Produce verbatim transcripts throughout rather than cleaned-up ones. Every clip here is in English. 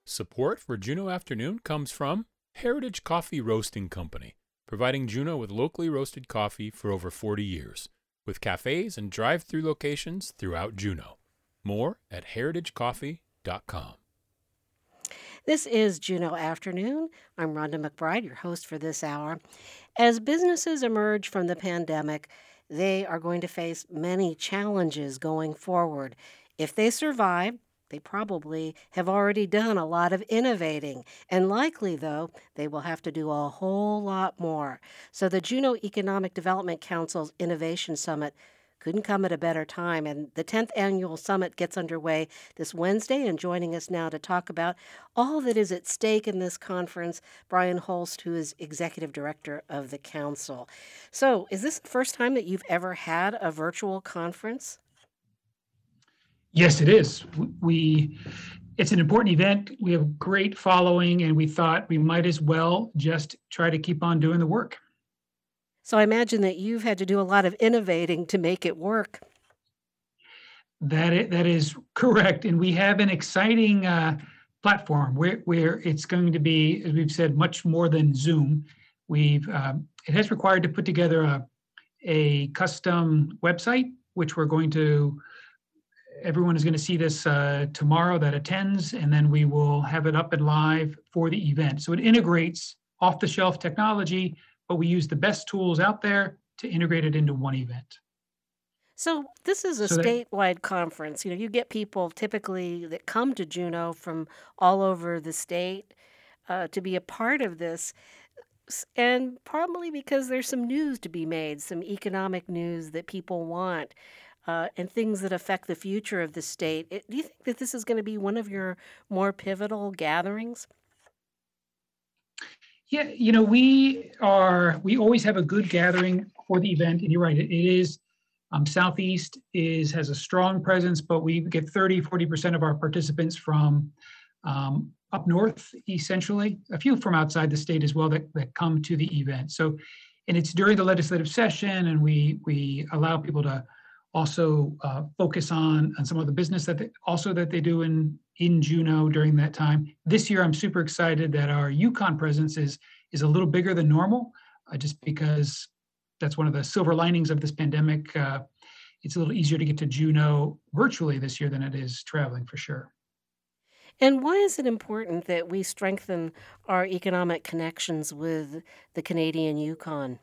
Support for Juneau Afternoon comes from Heritage Coffee Roasting Company, providing Juneau with locally roasted coffee for over forty years, with cafes and drive-through locations throughout Juneau. More at heritage coffee dot com. This is Juneau Afternoon. I'm Rhonda McBride, your host for this hour. As businesses emerge from the pandemic, they are going to face many challenges going forward. If they survive, they probably have already done a lot of innovating, and likely, though, they will have to do a whole lot more. So the Juneau Economic Development Council's Innovation Summit couldn't come at a better time, and the tenth Annual Summit gets underway this Wednesday, and joining us now to talk about all that is at stake in this conference, Brian Holst, who is Executive Director of the Council. So is this the first time that you've ever had a virtual conference? Yes, it is. We, it's an important event. We have a great following, and we thought we might as well just try to keep on doing the work. So I imagine that you've had to do a lot of innovating to make it work. That is, that is correct. And we have an exciting uh, platform where, where it's going to be, as we've said, much more than Zoom. We've um, it has required to put together a, a custom website, which we're going to, everyone is going to see this uh, tomorrow that attends, and then we will have it up and live for the event. So it integrates off-the-shelf technology, but we use the best tools out there to integrate it into one event. So this is a So that, statewide conference. You know, you get people typically that come to Juneau from all over the state uh, to be a part of this, S- and probably because there's some news to be made, some economic news that people want, uh, and things that affect the future of the state. It- do you think that this is going to be one of your more pivotal gatherings? yeah, you know, we are, we always have a good gathering for the event, and you're right, it, it is, um, Southeast is, has a strong presence, but we get thirty, forty percent of our participants from um, up north, essentially, a few from outside the state as well that, that come to the event. So, and it's during the legislative session, and we we allow people to also uh, focus on on some of the business that they, also that they do in in Juneau during that time. This year, I'm super excited that our Yukon presence is is a little bigger than normal, uh, just because that's one of the silver linings of this pandemic. Uh, it's a little easier to get to Juneau virtually this year than it is traveling, for sure. And why is it important that we strengthen our economic connections with the Canadian Yukon?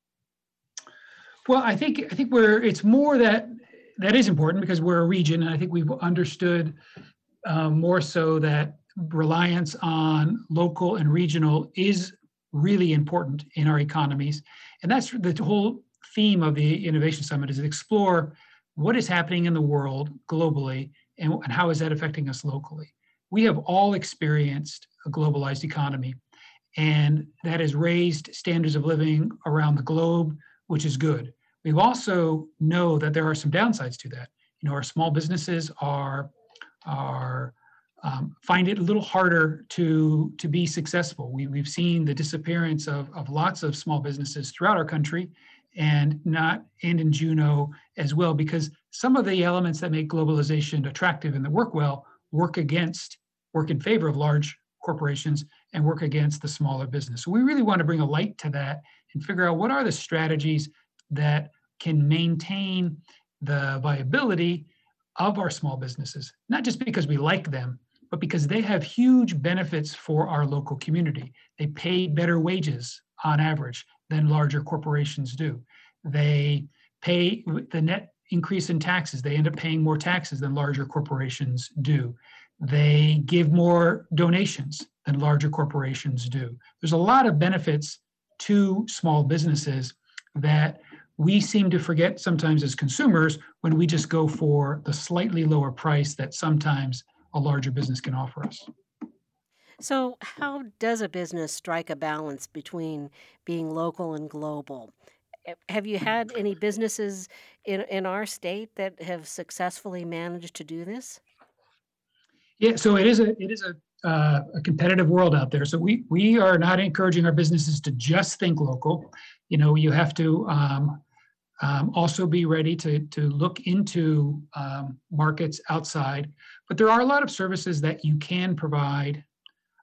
Well, I think I think we're it's more that that is important because we're a region, and I think we've understood uh, more so that reliance on local and regional is really important in our economies, and that's the whole theme of the Innovation Summit is to explore what is happening in the world globally and, and how is that affecting us locally. We have all experienced a globalized economy, and that has raised standards of living around the globe, which is good. We also know that there are some downsides to that. You know, our small businesses are are um, find it a little harder to to be successful. We, we've seen the disappearance of, of lots of small businesses throughout our country, and not and in Juneau as well, because some of the elements that make globalization attractive and that work well work against work in favor of large corporations and work against the smaller business. So we really want to bring a light to that and figure out what are the strategies that can maintain the viability of our small businesses, not just because we like them, but because they have huge benefits for our local community. They pay better wages on average than larger corporations do. They pay the net increase in taxes. They end up paying more taxes than larger corporations do. They give more donations than larger corporations do. There's a lot of benefits to small businesses that we seem to forget sometimes as consumers when we just go for the slightly lower price that sometimes a larger business can offer us. So, how does a business strike a balance between being local and global? Eh, Have you had any businesses in, in our state that have successfully managed to do this? Yeah, so it is a it is a uh, a competitive world out there. So we we are not encouraging our businesses to just think local. You know, you have to um, um, also be ready to to look into um, markets outside. But there are a lot of services that you can provide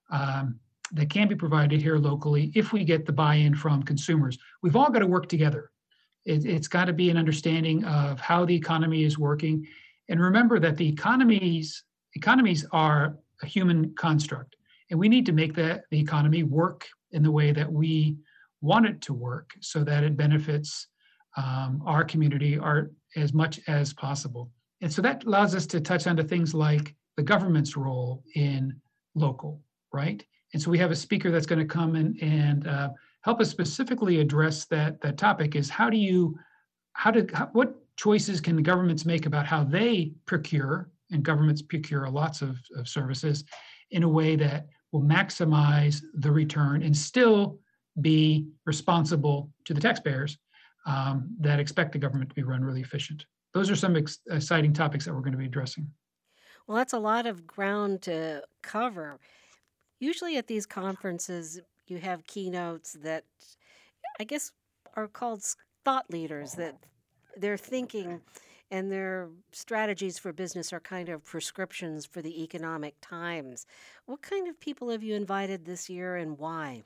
um, that can be provided here locally if we get the buy-in from consumers. We've all got to work together. It, it's got to be an understanding of how the economy is working. And remember that the economies, economies are a human construct, and we need to make that the economy work in the way that we want it to work so that it benefits um, our community our, as much as possible. And so that allows us to touch onto things like the government's role in local, right? And so we have a speaker that's going to come in and uh, help us specifically address that, that topic is how do you, how do, how, what choices can the governments make about how they procure, and governments procure lots of, of services in a way that will maximize the return and still be responsible to the taxpayers um, that expect the government to be run really efficient. Those are some ex- exciting topics that we're going to be addressing. Well, that's a lot of ground to cover. Usually at these conferences, you have keynotes that I guess are called thought leaders, that their thinking and their strategies for business are kind of prescriptions for the economic times. What kind of people have you invited this year and why?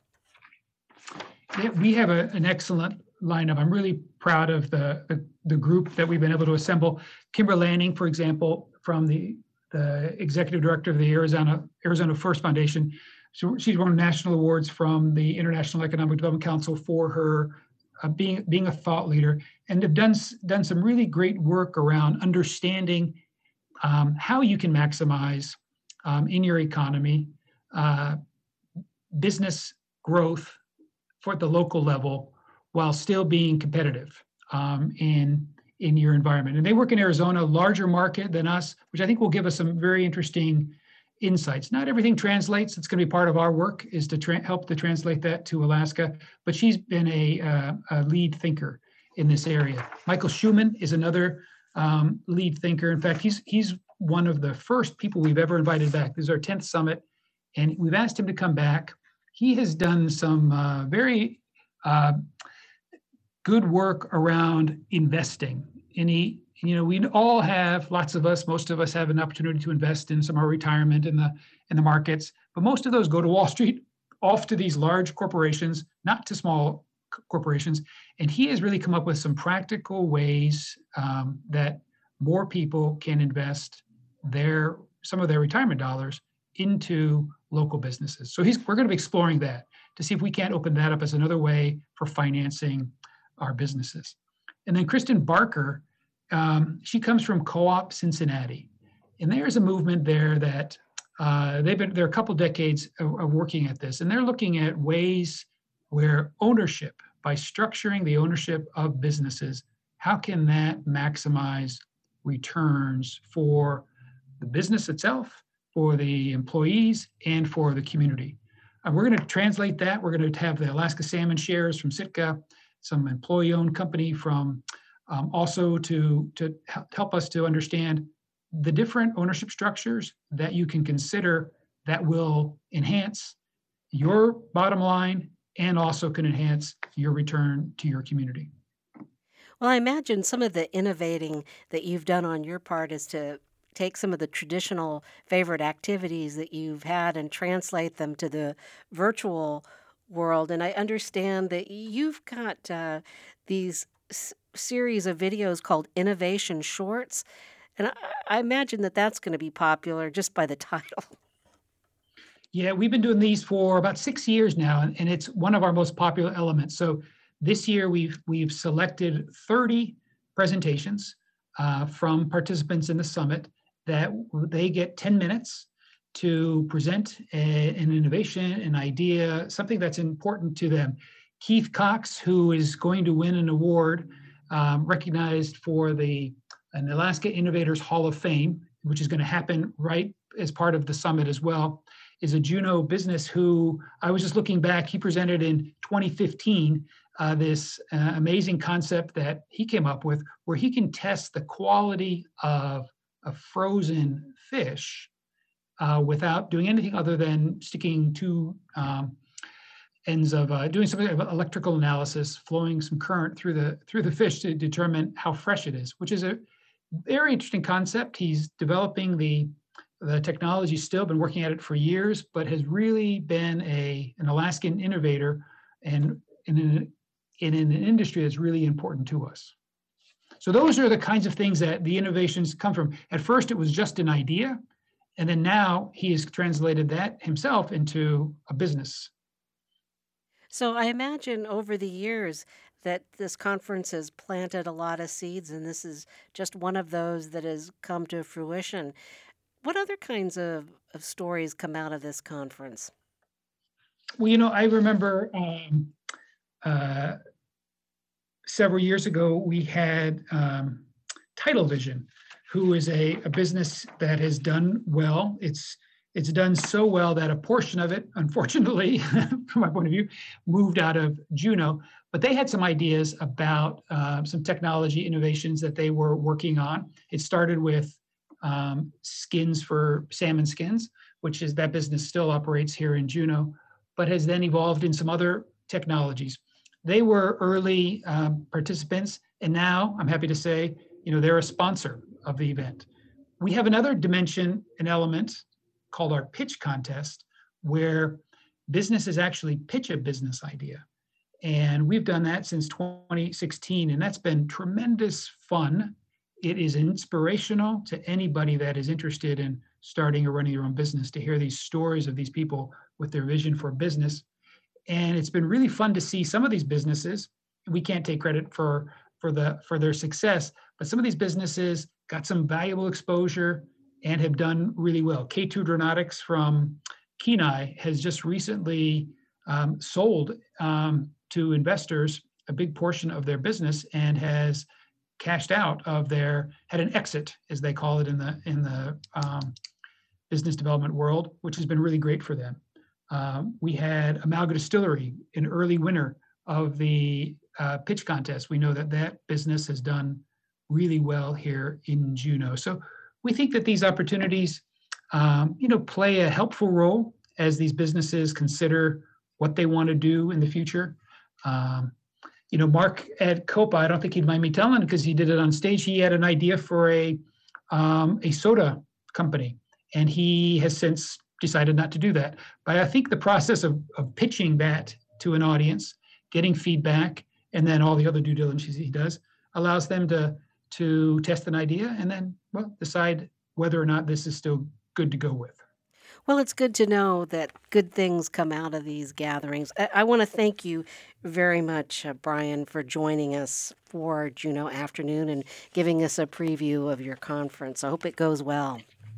Yeah, we have a, an excellent lineup. I'm really proud of the, the, the group that we've been able to assemble. Kimber Lanning, for example, from the, the executive director of the Arizona Arizona First Foundation. So she's won national awards from the International Economic Development Council for her uh, being being a thought leader, and have done done some really great work around understanding um, how you can maximize um, in your economy uh, business growth for the local level while still being competitive um, in in your environment. And they work in Arizona, a larger market than us, which I think will give us some very interesting insights. Not everything translates. It's going to be part of our work is to tra- help to translate that to Alaska. But she's been a, uh, a lead thinker in this area. Michael Schumann is another um, lead thinker. In fact, he's he's one of the first people we've ever invited back. This is our tenth summit, and we've asked him to come back. He has done some uh, very uh, good work around investing. And he, you know, we all have, lots of us, most of us have an opportunity to invest in some of our retirement in the in the markets, but most of those go to Wall Street, off to these large corporations, not to small c- corporations. And he has really come up with some practical ways um, that more people can invest their some of their retirement dollars into local businesses. So he's we're going to be exploring that to see if we can't open that up as another way for financing our businesses. And then Kristen Barker, um, she comes from Co-op Cincinnati, and there's a movement there that uh, they've been there are a couple decades of, of working at this, and they're looking at ways where ownership, by structuring the ownership of businesses, how can that maximize returns for the business itself, for the employees, and for the community. Uh, we're going to translate that. We're going to have the Alaska Salmon Shares from Sitka, some employee-owned company from um, also to, to help us to understand the different ownership structures that you can consider that will enhance your bottom line and also can enhance your return to your community. Well, I imagine some of the innovating that you've done on your part is to take some of the traditional favorite activities that you've had and translate them to the virtual world. And I understand that you've got uh, these s- series of videos called Innovation Shorts. And I, I imagine that that's going to be popular just by the title. Yeah, we've been doing these for about six years now, and, and it's one of our most popular elements. So this year we've we've selected thirty presentations uh, from participants in the summit that they get ten minutes to present a, an innovation, an idea, something that's important to them. Keith Cox, who is going to win an award um, recognized for the an Alaska Innovators Hall of Fame, which is going to happen right as part of the summit as well, is a Juneau business who, I was just looking back, he presented in twenty fifteen uh, this uh, amazing concept that he came up with where he can test the quality of a frozen fish uh, without doing anything other than sticking two um, ends of uh, doing some electrical analysis, flowing some current through the through the fish to determine how fresh it is, which is a very interesting concept. He's developing the the technology still been working at it for years, but has really been a an Alaskan innovator and in an, in an industry that's really important to us. So those are the kinds of things that the innovations come from. At first, it was just an idea, and then now he has translated that himself into a business. So I imagine over the years that this conference has planted a lot of seeds, and this is just one of those that has come to fruition. What other kinds of, of stories come out of this conference? Well, you know, I remember um, uh, several years ago, we had um, Tidal Vision, who is a, a business that has done well. It's it's done so well that a portion of it, unfortunately, from my point of view, moved out of Juneau. But they had some ideas about uh, some technology innovations that they were working on. It started with um, skins for salmon skins, which is that business still operates here in Juneau, but has then evolved in some other technologies. They were early um, participants, and now I'm happy to say, you know, they're a sponsor of the event. We have another dimension, an element called our pitch contest, where businesses actually pitch a business idea. And we've done that since twenty sixteen, and that's been tremendous fun. It is inspirational to anybody that is interested in starting or running their own business to hear these stories of these people with their vision for business. And it's been really fun to see some of these businesses. We can't take credit for, for, the, for their success, but some of these businesses got some valuable exposure and have done really well. K two Dronautics from Kenai has just recently um, sold um, to investors a big portion of their business and has cashed out of their, had an exit, as they call it in the in the um, business development world, which has been really great for them. Um, we had Amalga Distillery, an early winner of the uh, pitch contest. We know that that business has done really well here in Juneau. So we think that these opportunities, um, you know, play a helpful role as these businesses consider what they want to do in the future. Um, you know, Mark at Copa, I don't think he'd mind me telling because he did it on stage. He had an idea for a um, a soda company, and he has since decided not to do that. But I think the process of, of pitching that to an audience, getting feedback, and then all the other due diligence he does allows them to to test an idea and then, well, decide whether or not this is still good to go with. Well, it's good to know that good things come out of these gatherings. I, I want to thank you very much, uh, Brian, for joining us for Juneau Afternoon and giving us a preview of your conference. I hope it goes well.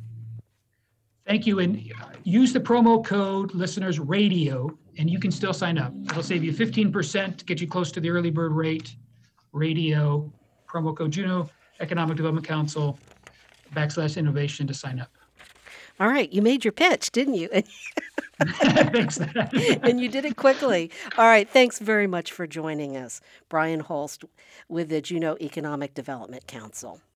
Thank you. And use the promo code listeners radio, and you can still sign up. It'll save you fifteen percent to get you close to the early bird rate. Radio, promo code Juneau Economic Development Council, backslash innovation to sign up. All right. You made your pitch, didn't you? Thanks. And you did it quickly. All right. Thanks very much for joining us. Brian Holst with the Juneau Economic Development Council.